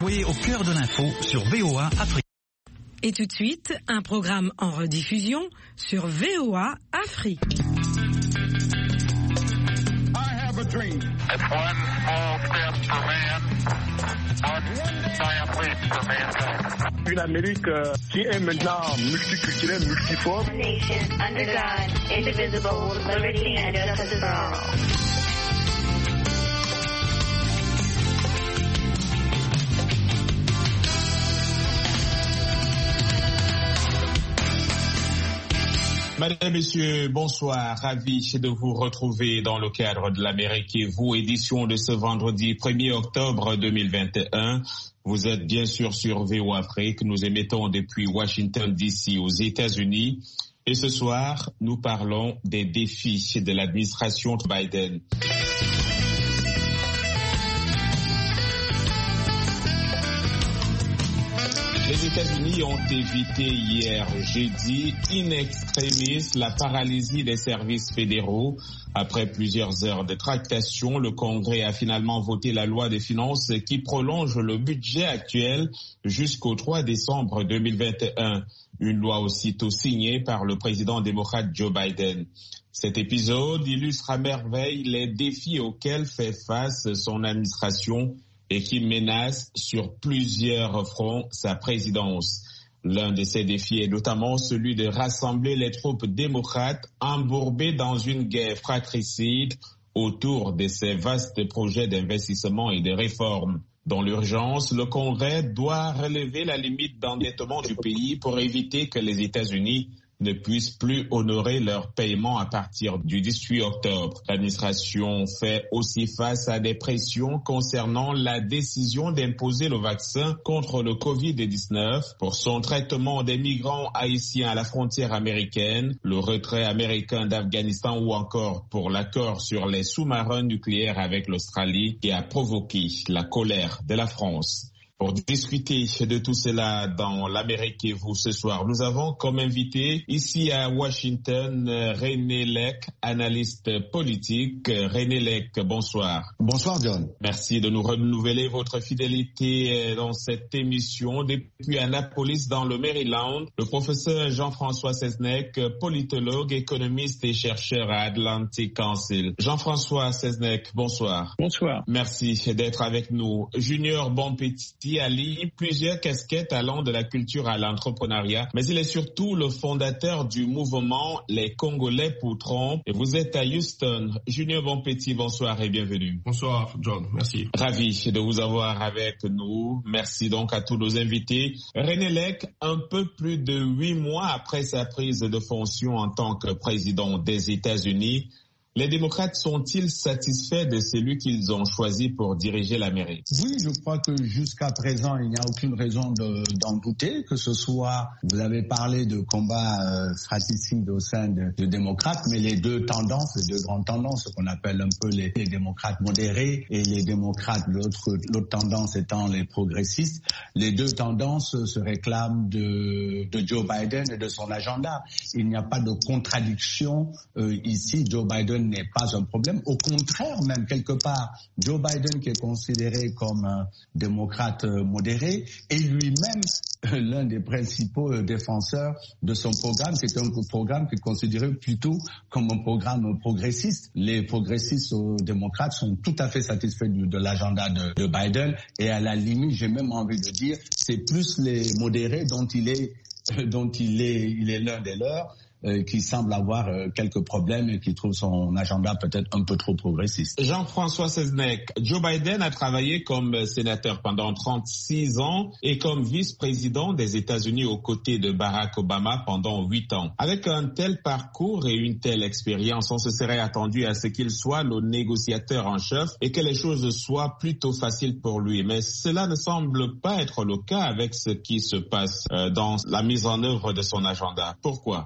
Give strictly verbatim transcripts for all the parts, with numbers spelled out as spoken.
Oui, au cœur de l'info sur V O A Afrique. Et tout de suite, un programme en rediffusion sur V O A Afrique. I have a dream. It's one small step for man, one giant leap for mankind. Une Amérique euh, qui est maintenant multiculturelle, multiforme. Nation under God, indivisible, with liberty and justice for all. Madame, Messieurs, bonsoir. Ravi de vous retrouver dans le cadre de l'Amérique et vous, édition de ce vendredi premier octobre deux mille vingt et un. Vous êtes bien sûr sur V O A Afrique. Nous émettons depuis Washington D C aux États-Unis. Et ce soir, nous parlons des défis de l'administration Biden. Les États-Unis ont évité hier jeudi in extremis la paralysie des services fédéraux. Après plusieurs heures de tractation, le Congrès a finalement voté la loi des finances qui prolonge le budget actuel jusqu'au trois décembre deux mille vingt et un. Une loi aussitôt signée par le président démocrate Joe Biden. Cet épisode illustre à merveille les défis auxquels fait face son administration et qui menace sur plusieurs fronts sa présidence. L'un de ces défis est notamment celui de rassembler les troupes démocrates embourbées dans une guerre fratricide autour de ces vastes projets d'investissement et de réforme. Dans l'urgence, le Congrès doit relever la limite d'endettement du pays pour éviter que les États-Unis ne puissent plus honorer leurs paiements à partir du dix-huit octobre. L'administration fait aussi face à des pressions concernant la décision d'imposer le vaccin contre le covid dix-neuf pour son traitement des migrants haïtiens à la frontière américaine, le retrait américain d'Afghanistan ou encore pour l'accord sur les sous-marins nucléaires avec l'Australie qui a provoqué la colère de la France. Pour discuter de tout cela dans l'Amérique et vous ce soir, nous avons comme invité ici à Washington René Lec, analyste politique. René Lec, bonsoir. Bonsoir John. Merci de nous renouveler votre fidélité dans cette émission. Depuis Annapolis dans le Maryland, le professeur Jean-François Seznec, politologue, économiste et chercheur à Atlantic Council. Jean-François Seznec, bonsoir. Bonsoir. Merci d'être avec nous. Junior Bonpetit allie plusieurs casquettes allant de la culture à l'entrepreneuriat, mais il est surtout le fondateur du mouvement Les Congolais pour Trump. Et vous êtes à Houston. Junior Bonpetit, bonsoir et bienvenue. Bonsoir John, merci. Ravi de vous avoir avec nous. Merci donc à tous nos invités. René Lec, un peu plus de huit mois après sa prise de fonction en tant que président des États-Unis, les démocrates sont-ils satisfaits de celui qu'ils ont choisi pour diriger l'Amérique? Oui, je crois que jusqu'à présent, il n'y a aucune raison de, d'en douter, que ce soit, vous avez parlé de combats euh, fratricides au sein de, de démocrates, mais les deux tendances, les deux grandes tendances, ce qu'on appelle un peu les, les démocrates modérés et les démocrates, l'autre, l'autre tendance étant les progressistes, les deux tendances se réclament de, de Joe Biden et de son agenda. Il n'y a pas de contradiction euh, ici. Joe Biden n'est pas un problème. Au contraire, même quelque part, Joe Biden qui est considéré comme un démocrate modéré est lui-même l'un des principaux défenseurs de son programme. C'est un programme qui est considéré plutôt comme un programme progressiste. Les progressistes démocrates sont tout à fait satisfaits de, de l'agenda de, de Biden et à la limite, j'ai même envie de dire, c'est plus les modérés dont il est, dont il est, il est l'un des leurs. Euh, qui semble avoir euh, quelques problèmes et qui trouve son agenda peut-être un peu trop progressiste. Jean-François Seznec, Joe Biden a travaillé comme sénateur pendant trente-six ans et comme vice-président des États-Unis aux côtés de Barack Obama pendant huit ans. Avec un tel parcours et une telle expérience, on se serait attendu à ce qu'il soit le négociateur en chef et que les choses soient plutôt faciles pour lui. Mais cela ne semble pas être le cas avec ce qui se passe euh, dans la mise en œuvre de son agenda. Pourquoi? Bah, écoute,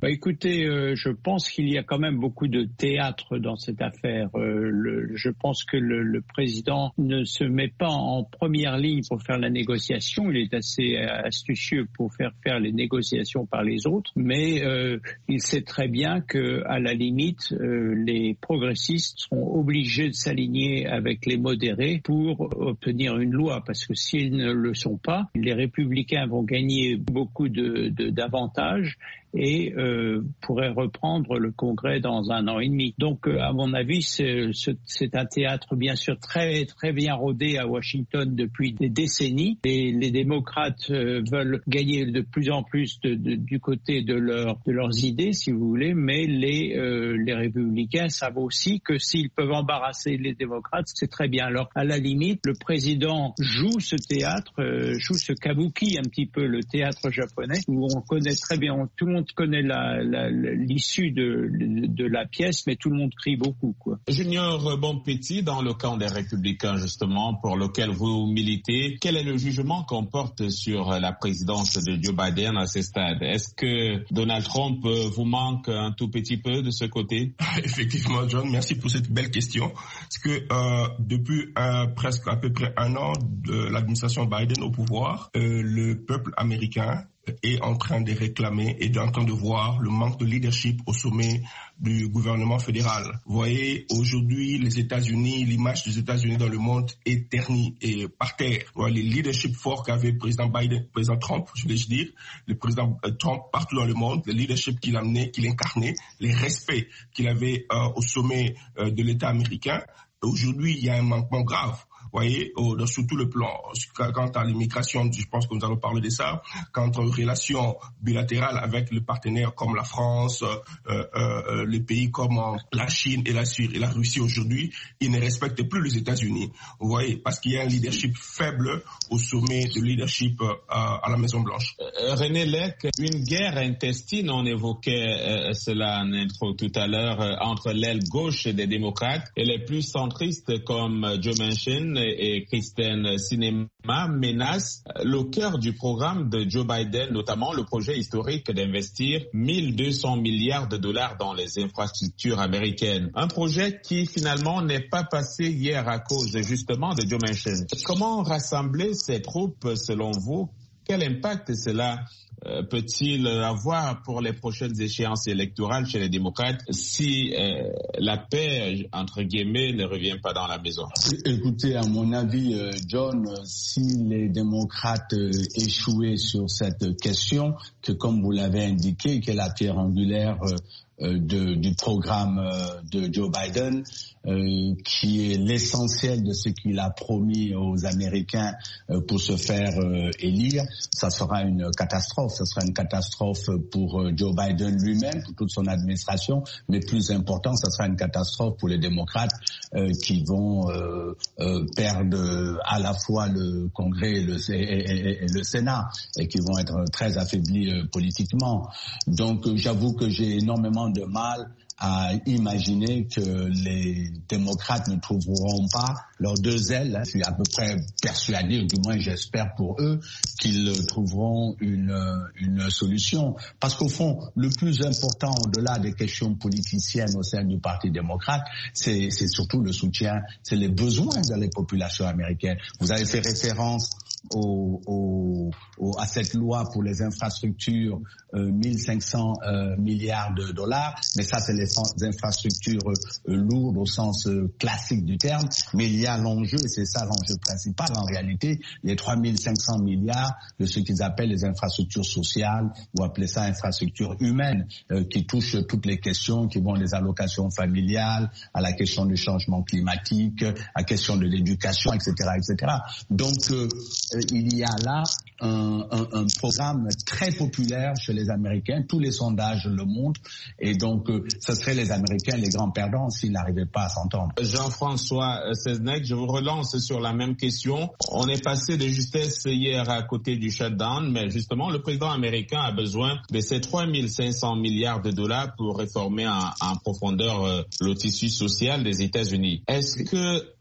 Écoutez, euh, je pense qu'il y a quand même beaucoup de théâtre dans cette affaire. Euh, le, je pense que le, le président ne se met pas en première ligne pour faire la négociation. Il est assez astucieux pour faire faire les négociations par les autres, mais euh, il sait très bien que, à la limite, euh, les progressistes seront obligés de s'aligner avec les modérés pour obtenir une loi, parce que s'ils ne le sont pas, les républicains vont gagner beaucoup de, de, d'avantages et euh, pourrait reprendre le Congrès dans un an et demi. Donc, euh, à mon avis, c'est, c'est un théâtre bien sûr très très bien rodé à Washington depuis des décennies. Et les démocrates euh, veulent gagner de plus en plus de, de, du côté de, leur, de leurs idées, si vous voulez, mais les, euh, les républicains savent aussi que s'ils peuvent embarrasser les démocrates, c'est très bien. Alors, à la limite, le président joue ce théâtre, euh, joue ce kabuki, un petit peu le théâtre japonais, où on connaît très bien, tout le monde connaît la, la, l'issue de, de la pièce, mais tout le monde crie beaucoup, quoi. Junior Bonpetit, dans le camp des Républicains, justement, pour lequel vous militez, quel est le jugement qu'on porte sur la présidence de Joe Biden à ce stade? Est-ce que Donald Trump vous manque un tout petit peu de ce côté? Effectivement, John, merci pour cette belle question. Parce que euh, depuis euh, presque à peu près un an de l'administration Biden au pouvoir, euh, le peuple américain est en train de réclamer et en train de voir le manque de leadership au sommet du gouvernement fédéral. Vous voyez, aujourd'hui, les États-Unis, l'image des États-Unis dans le monde est ternie et par terre. Voilà, les leadership forts qu'avait le président Biden, le président Trump, je voulais dire, le président Trump partout dans le monde, le leadership qu'il amenait, qu'il incarnait, les respects qu'il avait euh, au sommet euh, de l'État américain. Aujourd'hui, il y a un manquement grave. Vous voyez, oh, sur tout le plan, quant à l'immigration, je pense que nous allons parler de ça, quant aux relations bilatérales avec les partenaires comme la France, euh, euh, les pays comme euh, la Chine et la, et la Russie aujourd'hui, ils ne respectent plus les États-Unis. Vous voyez, parce qu'il y a un leadership faible au sommet de leadership euh, à la Maison-Blanche. Euh, René Lec, une guerre intestine, on évoquait euh, cela en intro tout à l'heure, euh, entre l'aile gauche des démocrates et les plus centristes comme Joe Manchin et Kristen Sinema menacent le cœur du programme de Joe Biden, notamment le projet historique d'investir mille deux cents milliards de dollars dans les infrastructures américaines. Un projet qui finalement n'est pas passé hier à cause justement de Joe Manchin. Comment rassembler ces troupes selon vous? Quel impact cela euh, peut-il avoir pour les prochaines échéances électorales chez les démocrates si euh, la paix, entre guillemets, ne revient pas dans la maison? Écoutez, à mon avis, euh, John, si les démocrates euh, échouaient sur cette question, que comme vous l'avez indiqué, qui est la pierre angulaire euh, De, du programme euh, de Joe Biden, euh, qui est l'essentiel de ce qu'il a promis aux Américains euh, pour se faire euh, élire, ça sera une catastrophe. Ça sera une catastrophe pour euh, Joe Biden lui-même, pour toute son administration, mais plus important, ça sera une catastrophe pour les démocrates euh, qui vont euh, euh, perdre à la fois le Congrès et le, et, et, et le Sénat, et qui vont être très affaiblis euh, politiquement. Donc, euh, j'avoue que j'ai énormément de mal à imaginer que les démocrates ne trouveront pas leurs deux ailes. Je suis à peu près persuadé, ou du moins j'espère pour eux, qu'ils trouveront une, une solution. Parce qu'au fond, le plus important au-delà des questions politiciennes au sein du Parti démocrate, c'est, c'est surtout le soutien, c'est les besoins de la population américaine. Vous avez fait référence Au, au, au, à cette loi pour les infrastructures, euh, mille cinq cents euh, milliards de dollars, mais ça c'est les infrastructures euh, lourdes au sens euh, classique du terme, mais il y a l'enjeu, et c'est ça l'enjeu principal en réalité, les trois mille cinq cents milliards de ce qu'ils appellent les infrastructures sociales, ou appelez ça infrastructures humaines, euh, qui touchent toutes les questions, qui vont des allocations familiales, à la question du changement climatique, à la question de l'éducation, et cetera, et cetera. Donc, euh, il y a là un, un, un programme très populaire chez les Américains. Tous les sondages le montrent. Et donc, euh, ce seraient les Américains les grands perdants s'ils n'arrivaient pas à s'entendre. Jean-François Seznec, je vous relance sur la même question. On est passé de justesse hier à côté du shutdown, mais justement, le président américain a besoin de ces trois mille cinq cents milliards de dollars pour réformer en, en profondeur euh, le tissu social des États-Unis. Est-ce que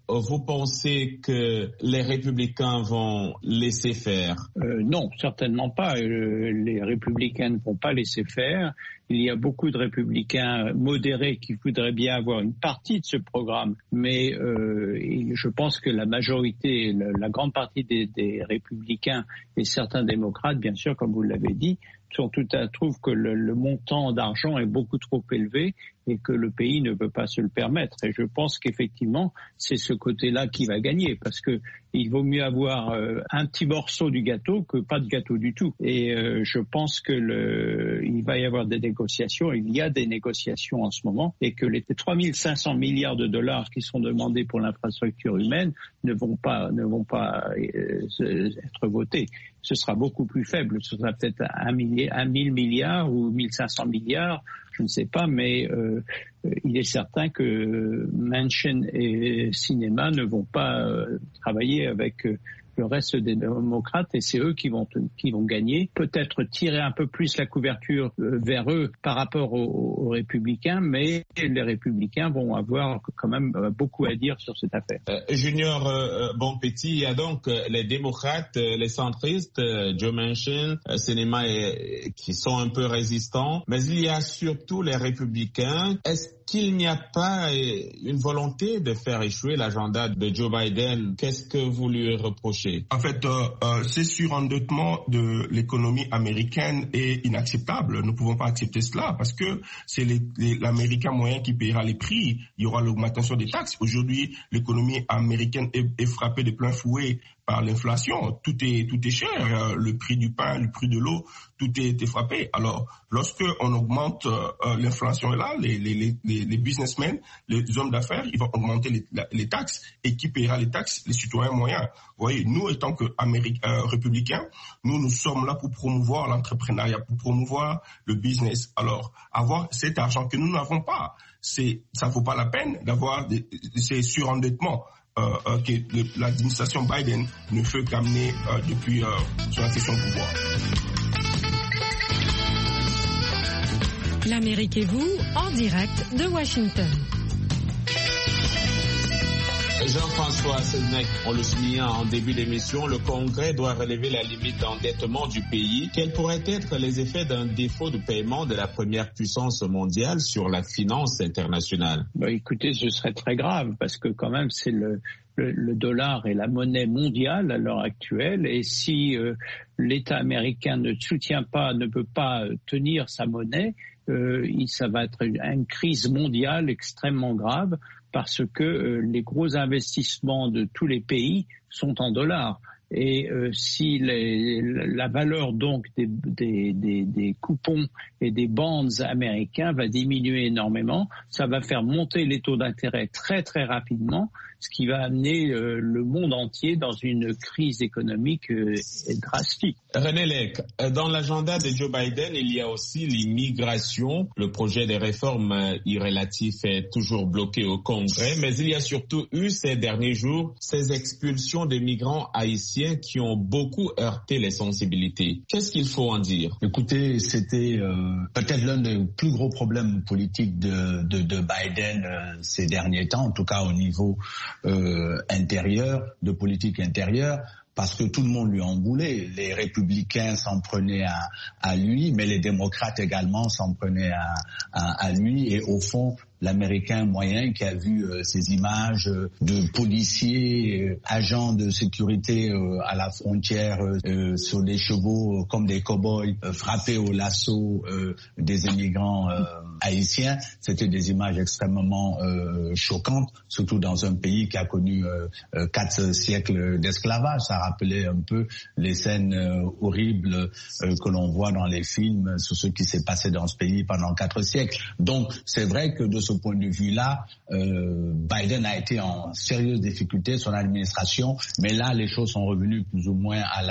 vous pensez que les républicains vont laisser faire? euh, Non, certainement pas. Euh, les républicains ne vont pas laisser faire. Il y a beaucoup de républicains modérés qui voudraient bien avoir une partie de ce programme, mais euh, je pense que la majorité, la, la grande partie des, des républicains et certains démocrates, bien sûr, comme vous l'avez dit, sont tout à, trouvent que le, le montant d'argent est beaucoup trop élevé et que le pays ne peut pas se le permettre. Et je pense qu'effectivement, c'est ce côté-là qui va gagner, parce que il vaut mieux avoir euh, un petit morceau du gâteau que pas de gâteau du tout. Et euh, je pense que le, il va y avoir des négociations, il y a des négociations en ce moment, et que les trois mille cinq cents milliards de dollars qui sont demandés pour l'infrastructure humaine ne vont pas, ne vont pas euh, être votés. Ce sera beaucoup plus faible, ce sera peut-être un, millier, un mille milliards ou mille cinq cents milliards, je ne sais pas, mais euh, il est certain que Manchin et Sinema ne vont pas euh, travailler avec euh, le reste des démocrates, et c'est eux qui vont qui vont gagner. Peut-être tirer un peu plus la couverture euh, vers eux par rapport aux, aux républicains, mais les républicains vont avoir quand même euh, beaucoup à dire sur cette affaire. Euh, Junior euh, Bonpetit, il y a donc euh, les démocrates, euh, les centristes, euh, Joe Manchin, euh, Sinema, et, qui sont un peu résistants, mais il y a surtout les républicains. Est-ce qu'il n'y a pas une volonté de faire échouer l'agenda de Joe Biden? Qu'est-ce que vous lui reprochez? En fait, euh, euh, ce surendettement de l'économie américaine est inacceptable. Nous ne pouvons pas accepter cela parce que c'est les, les, l'Américain moyen qui paiera les prix. Il y aura l'augmentation des taxes. Aujourd'hui, l'économie américaine est, est frappée de plein fouet par l'inflation. Tout est tout est cher. Le prix du pain, le prix de l'eau, tout est, est frappé. Alors, lorsque on augmente euh, l'inflation est là, les, les, les, les businessmen, les hommes d'affaires, ils vont augmenter les, les taxes. Et qui paiera les taxes? Les citoyens moyens. Vous voyez, nous, étant que Américains, euh, républicains, nous, nous sommes là pour promouvoir l'entrepreneuriat, pour promouvoir le business. Alors, avoir cet argent que nous n'avons pas, c'est, ça vaut pas la peine d'avoir des, ces surendettements. Euh, euh, que le, l'administration Biden ne fait qu'amener euh, depuis euh, son accession au pouvoir. L'Amérique et vous, en direct de Washington. Jean-François Seznec, on le soulignait en début d'émission, le Congrès doit relever la limite d'endettement du pays. Quels pourraient être les effets d'un défaut de paiement de la première puissance mondiale sur la finance internationale? Bah, écoutez, ce serait très grave parce que quand même c'est le, le, le dollar est la monnaie mondiale à l'heure actuelle, et si euh, l'État américain ne soutient pas, ne peut pas tenir sa monnaie, euh, ça va être une crise mondiale extrêmement grave, parce que euh, les gros investissements de tous les pays sont en dollars. Et euh, si les, la valeur donc des, des, des, des coupons et des bonds américains va diminuer énormément, ça va faire monter les taux d'intérêt très très rapidement, ce qui va amener euh, le monde entier dans une crise économique euh, drastique. René Lec, dans l'agenda de Joe Biden, il y a aussi l'immigration. Le projet de réforme irrélatif est toujours bloqué au Congrès, mais il y a surtout eu ces derniers jours ces expulsions de migrants haïtiens qui ont beaucoup heurté les sensibilités. Qu'est-ce qu'il faut en dire? Écoutez, c'était euh, peut-être l'un des plus gros problèmes politiques de, de, de Biden euh, ces derniers temps, en tout cas au niveau euh, intérieur, de politique intérieure, parce que tout le monde lui en voulait. Les républicains s'en prenaient à, à lui, mais les démocrates également s'en prenaient à, à, à lui. Et au fond, l'Américain moyen qui a vu euh, ces images euh, de policiers, euh, agents de sécurité euh, à la frontière euh, sur des chevaux euh, comme des cow-boys euh, frappés au lasso euh, des immigrants euh, haïtiens, c'était des images extrêmement euh, choquantes, surtout dans un pays qui a connu euh, euh, quatre siècles d'esclavage. Ça rappelait un peu les scènes euh, horribles euh, que l'on voit dans les films sur ce qui s'est passé dans ce pays pendant quatre siècles. Donc c'est vrai que de ce point de vue-là, euh, Biden a été en sérieuse difficulté, son administration, mais là, les choses sont revenues plus ou moins à la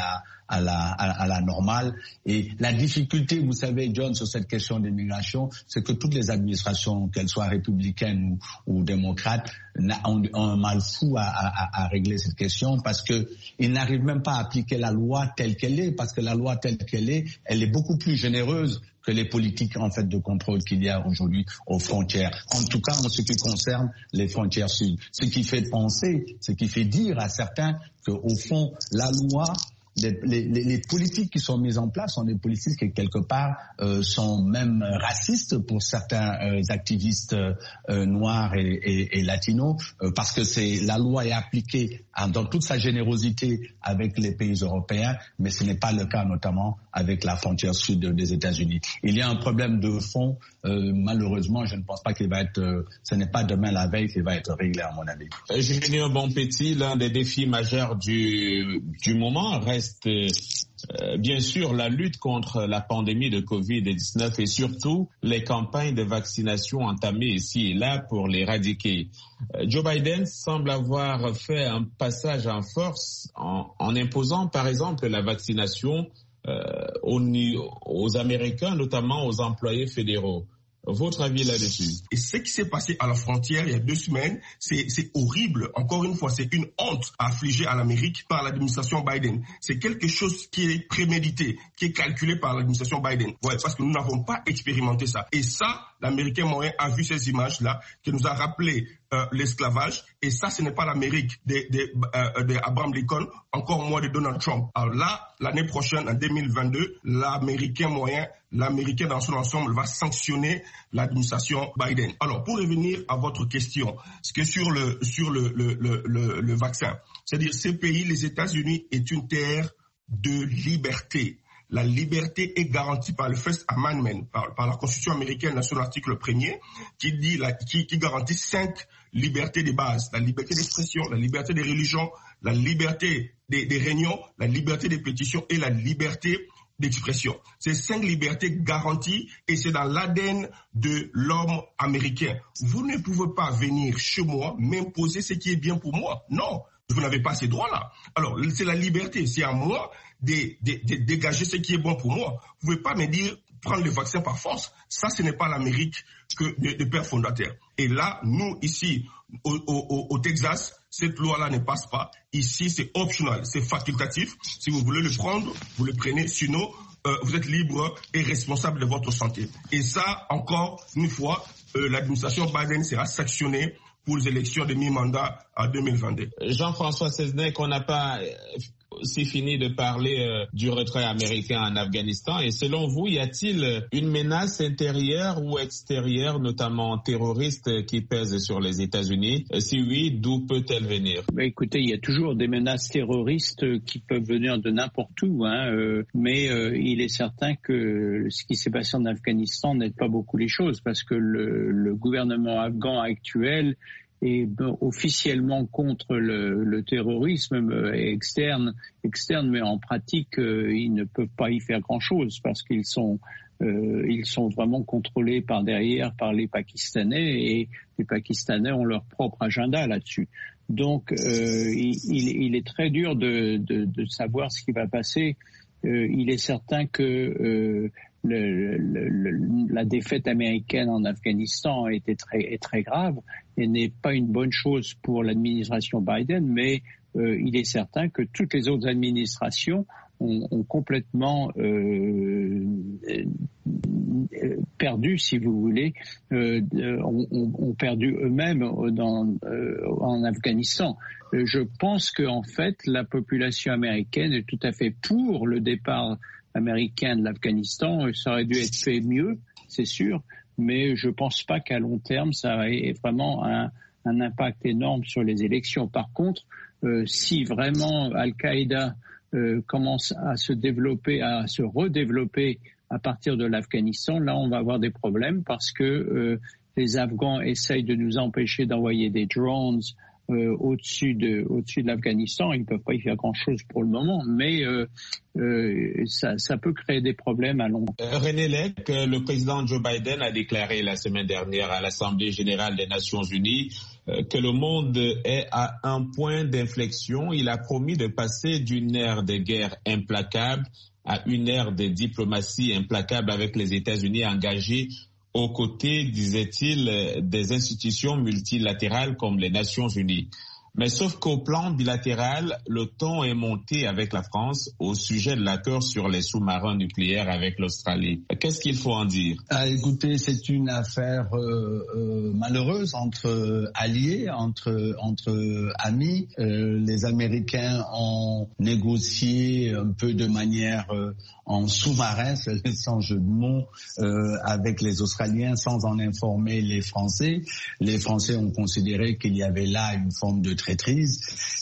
à la, à, à la normale. Et la difficulté, vous savez, John, sur cette question d'immigration, c'est que toutes les administrations, qu'elles soient républicaines ou, ou démocrates, ont, ont un mal fou à, à, à régler cette question parce que ils n'arrivent même pas à appliquer la loi telle qu'elle est, parce que la loi telle qu'elle est, elle est beaucoup plus généreuse que les politiques en fait de contrôle qu'il y a aujourd'hui aux frontières. En tout cas, en ce qui concerne les frontières sud. Ce qui fait penser, ce qui fait dire à certains qu'au fond, la loi, les, les, les politiques qui sont mises en place sont des politiques qui, quelque part, euh, sont même racistes pour certains euh, activistes euh, noirs et, et, et latinos, euh, parce que c'est la loi est appliquée hein, dans toute sa générosité avec les pays européens, mais ce n'est pas le cas notamment avec la frontière sud des États-Unis. Il y a un problème de fond. Euh, malheureusement, je ne pense pas qu'il va être. Euh, ce n'est pas demain la veille qu'il va être réglé, à mon avis. Junior Bonpetit, l'un des défis majeurs du du moment reste Euh, bien sûr la lutte contre la pandémie de covid dix-neuf et surtout les campagnes de vaccination entamées ici et là pour l'éradiquer. Euh, Joe Biden semble avoir fait un passage en force en, en imposant par exemple la vaccination euh, aux, aux Américains, notamment aux employés fédéraux. Votre avis là-dessus? Et ce qui s'est passé à la frontière il y a deux semaines, c'est, c'est horrible. Encore une fois, c'est une honte affligée à l'Amérique par l'administration Biden. C'est quelque chose qui est prémédité, qui est calculé par l'administration Biden. Ouais, parce que nous n'avons pas expérimenté ça. Et ça, l'Américain moyen a vu ces images-là, qui nous a rappelé euh, l'esclavage. Et ça, ce n'est pas l'Amérique d'Abraham euh, Lincoln, encore moins de Donald Trump. Alors là, l'année prochaine, en deux mille vingt-deux, l'Américain moyen, l'Américain dans son ensemble va sanctionner l'administration Biden. Alors, pour revenir à votre question, ce que sur le sur le le le, le, le vaccin, c'est-à-dire ce pays, les États-Unis, est une terre de liberté. La liberté est garantie par le First Amendment, par, par la Constitution américaine, dans son article premier, qui dit la, qui, qui garantit cinq libertés de base: la liberté d'expression, la liberté des religions, la liberté des, des réunions, la liberté des pétitions et la liberté d'expression. Ces cinq libertés garanties, et c'est dans l'A D N de l'homme américain. Vous ne pouvez pas venir chez moi m'imposer ce qui est bien pour moi. Non, vous n'avez pas ces droits-là. Alors, c'est la liberté. C'est à moi de, de, de dégager ce qui est bon pour moi. Vous ne pouvez pas me dire prendre le vaccin par force. Ça, ce n'est pas l'Amérique que de, de père fondateur. Et là, nous, ici, au, au, au Texas, cette loi-là ne passe pas. Ici, c'est optional, c'est facultatif. Si vous voulez le prendre, vous le prenez. Sinon, euh, vous êtes libre et responsable de votre santé. Et ça, encore une fois, euh, l'administration Biden sera sanctionnée pour les élections de mi-mandat en deux mille vingt-deux. Jean-François Seznec, on n'a pas c'est fini de parler euh, du retrait américain en Afghanistan. Et selon vous, y a-t-il une menace intérieure ou extérieure, notamment terroriste, qui pèse sur les États-Unis? Si oui, d'où peut-elle venir? Bah, écoutez, il y a toujours des menaces terroristes qui peuvent venir de n'importe où, hein, euh, mais euh, il est certain que ce qui s'est passé en Afghanistan n'aide pas beaucoup les choses, parce que le, le gouvernement afghan actuel est officiellement contre le, le terrorisme externe, externe, mais en pratique, euh, ils ne peuvent pas y faire grand-chose parce qu'ils sont, euh, ils sont vraiment contrôlés par derrière par les Pakistanais, et les Pakistanais ont leur propre agenda là-dessus. Donc, euh, il, il est très dur de, de, de savoir ce qui va passer. Euh, il est certain que euh, Le, le, le, la défaite américaine en Afghanistan a été très, est très grave et n'est pas une bonne chose pour l'administration Biden, mais euh, il est certain que toutes les autres administrations ont, ont complètement euh, perdu, si vous voulez, euh, ont, ont perdu eux-mêmes dans, euh, en Afghanistan. Je pense qu'en fait, la population américaine est tout à fait pour le départ américain de l'Afghanistan. Ça aurait dû être fait mieux, c'est sûr, mais je pense pas qu'à long terme, ça ait vraiment un, un impact énorme sur les élections. Par contre, euh, si vraiment Al-Qaïda euh, commence à se développer, à se redévelopper à partir de l'Afghanistan, là, on va avoir des problèmes parce que euh, les Afghans essayent de nous empêcher d'envoyer des drones euh, au-dessus de au-dessus de l'Afghanistan. Ils ne peuvent pas y faire grand-chose pour le moment, mais euh, euh, ça, ça peut créer des problèmes à long terme. René Lec, le président Joe Biden a déclaré la semaine dernière à l'Assemblée générale des Nations unies que le monde est à un point d'inflexion. Il a promis de passer d'une ère de guerre implacable à une ère de diplomatie implacable avec les États-Unis engagés aux côtés, disait-il, des institutions multilatérales comme les Nations unies. Mais sauf qu'au plan bilatéral, le ton est monté avec la France au sujet de l'accord sur les sous-marins nucléaires avec l'Australie. Qu'est-ce qu'il faut en dire? Ah, écoutez, c'est une affaire euh, euh, malheureuse entre alliés, entre entre amis. Euh, les Américains ont négocié un peu de manière euh, en sous-marin, sans jeu de mots, euh, avec les Australiens sans en informer les Français. Les Français ont considéré qu'il y avait là une forme de traîtrise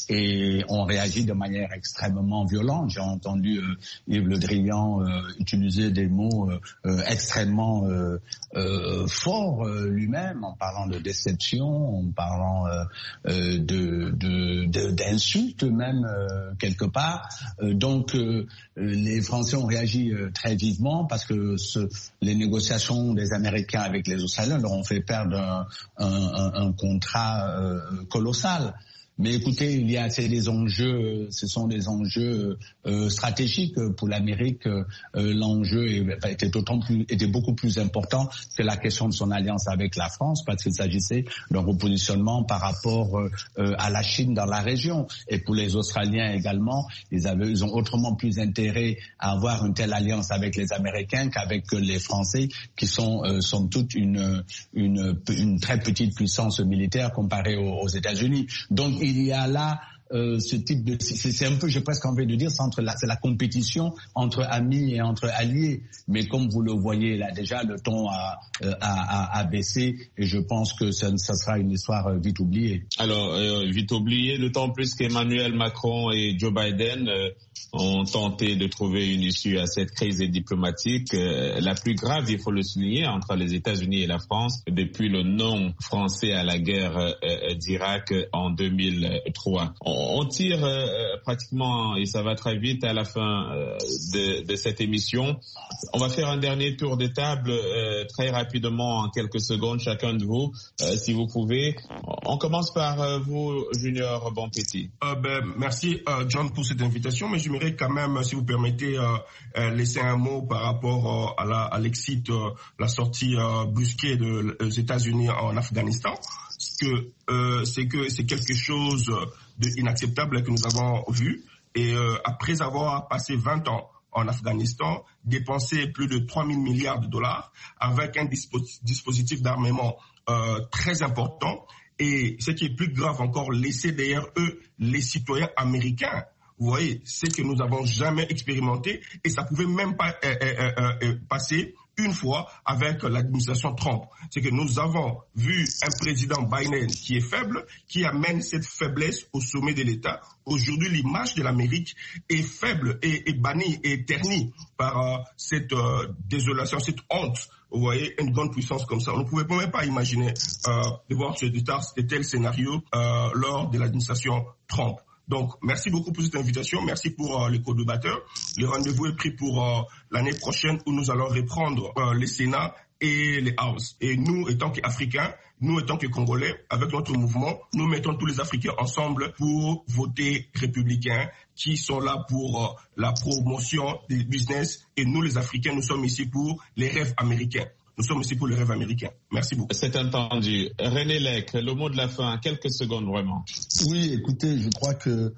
et ont réagi de manière extrêmement violente. J'ai entendu euh, Yves Le Drian euh, utiliser des mots euh, euh, extrêmement euh, euh, forts euh, lui-même, en parlant de déception, en parlant euh, euh, de, de, de, d'insultes même euh, quelque part. Euh, donc euh, les Français ont réagi euh, très vivement parce que ce, les négociations des Américains avec les Australiens leur ont fait perdre un, un, un, un contrat euh, colossal. Mais écoutez, il y a c'est des enjeux, ce sont des enjeux euh, stratégiques pour l'Amérique. Euh, l'enjeu est, était d'autant plus, était beaucoup plus important que la question de son alliance avec la France, parce qu'il s'agissait d'un repositionnement par rapport euh, à la Chine dans la région. Et pour les Australiens également, ils avaient, ils ont autrement plus intérêt à avoir une telle alliance avec les Américains qu'avec les Français, qui sont euh, somme toute une, une, une très petite puissance militaire comparée aux, aux États-Unis. Donc il y a là euh, ce type de... C'est, c'est un peu, j'ai presque envie de dire, c'est, entre la, c'est la compétition entre amis et entre alliés. Mais comme vous le voyez là déjà, le ton a, a, a, a baissé et je pense que ça, ça sera une histoire vite oubliée. Alors, euh, vite oubliée, d'autant plus qu'Emmanuel Macron et Joe Biden euh, ont tenté de trouver une issue à cette crise diplomatique, euh, la plus grave, il faut le souligner, entre les États-Unis et la France depuis le non français à la guerre euh, d'Irak en deux mille trois. On, on tire euh, pratiquement, et ça va très vite, à la fin euh, de, de cette émission. On va faire un dernier tour de table euh, très rapidement, en quelques secondes, chacun de vous, euh, si vous pouvez. On commence par euh, vous, Junior Bonpetit. Euh, ben, merci, euh, John, pour cette invitation, mais j'aimerais quand même, si vous permettez, euh, euh, laisser un mot par rapport euh, à, la, à l'exit, euh, la sortie euh, brusquée de, des États-Unis en Afghanistan. Que, euh, c'est que c'est quelque chose d'inacceptable que nous avons vu. Et euh, après avoir passé vingt ans en Afghanistan, dépensé plus de trois mille milliards de dollars avec un dispo- dispositif d'armement euh, très important, et ce qui est plus grave encore, laisser derrière eux les citoyens américains. Vous voyez, c'est que nous n'avons jamais expérimenté, et ça pouvait même pas euh, euh, euh, euh, passer une fois avec l'administration Trump. C'est que nous avons vu un président Biden qui est faible, qui amène cette faiblesse au sommet de l'État. Aujourd'hui, l'image de l'Amérique est faible et, et bannie et ternie par euh, cette euh, désolation, cette honte. Vous voyez, une grande puissance comme ça. On ne pouvait même pas imaginer euh, de voir ce de tel scénario euh, lors de l'administration Trump. Donc, merci beaucoup pour cette invitation. Merci pour euh, les co-débatteurs. Le rendez-vous est pris pour euh, l'année prochaine où nous allons reprendre euh, les Sénats et les Houses. Et nous, étant qu'Africains, nous, étant que Congolais, avec notre mouvement, nous mettons tous les Africains ensemble pour voter républicains qui sont là pour euh, la promotion des business. Et nous, les Africains, nous sommes ici pour les rêves américains. Nous sommes ici pour les rêves américains. Merci beaucoup. C'est entendu. René Lec, le mot de la fin, quelques secondes vraiment. Oui, écoutez, je crois que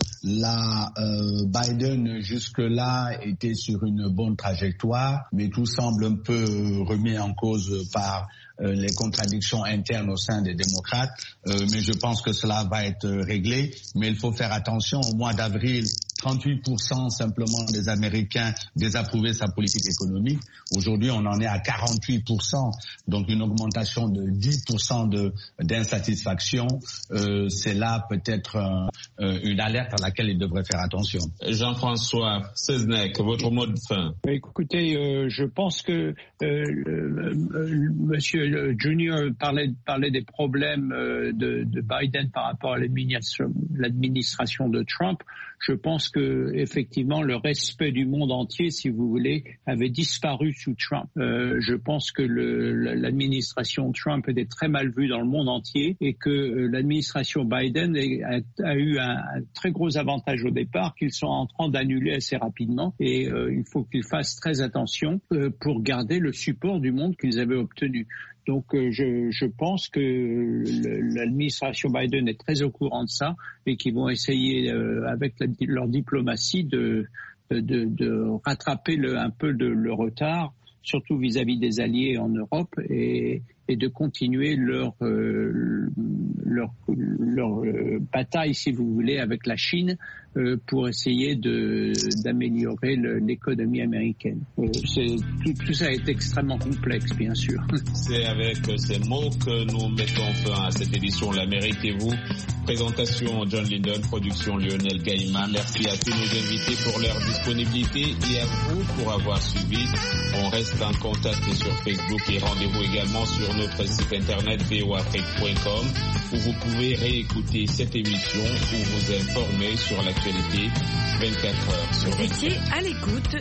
la euh, Biden jusque-là était sur une bonne trajectoire, mais tout semble un peu remis en cause par euh, les contradictions internes au sein des démocrates. Euh, mais je pense que cela va être réglé. Mais il faut faire attention, au mois d'avril, trente-huit pour cent simplement des Américains désapprouvaient sa politique économique. Aujourd'hui, on en est à quarante-huit pour cent. Donc une augmentation de dix pour cent de, d'insatisfaction. Euh, c'est là peut-être un, euh, une alerte à laquelle il devrait faire attention. Jean-François Seznec, votre mot de fin. Écoutez, euh, je pense que euh, euh, Monsieur Junior parlait, parlait des problèmes euh, de, de Biden par rapport à l'administration, l'administration de Trump. Je pense que effectivement le respect du monde entier, si vous voulez, avait disparu sous Trump. Euh, je pense que le, l'administration Trump était très mal vue dans le monde entier et que euh, l'administration Biden a, a eu un, un très gros avantage au départ qu'ils sont en train d'annuler assez rapidement et euh, il faut qu'ils fassent très attention euh, pour garder le support du monde qu'ils avaient obtenu. Donc euh, je, je pense que le, l'administration Biden est très au courant de ça et qu'ils vont essayer euh, avec la, leur diplomatie de, de, de rattraper le, un peu de, le retard, surtout vis-à-vis des alliés en Europe et, et de continuer leur, euh, leur, leur euh, bataille, si vous voulez, avec la Chine euh, pour essayer de, d'améliorer le, l'économie américaine. Euh, c'est, tout, tout ça est extrêmement complexe, bien sûr. C'est avec ces mots que nous mettons fin à cette édition L'Amérique et vous. Présentation John Linden, production Lionel Gaïma. Merci à tous nos invités pour leur disponibilité et à vous pour avoir suivi. On reste en contact sur Facebook et rendez-vous également sur notre site internet v o afrique point com où vous pouvez réécouter cette émission ou vous informer sur l'actualité vingt-quatre heures sur vingt-quatre. Restez à l'écoute